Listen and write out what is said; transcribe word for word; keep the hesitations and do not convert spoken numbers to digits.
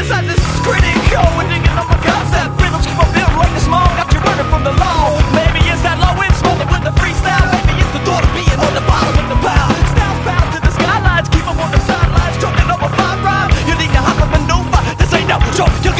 inside this is critical. We're digging up my concept. Rhythms keep on building like the small. Got you running from the law.